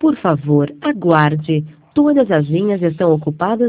Por favor, aguarde. Todas as linhas estão ocupadas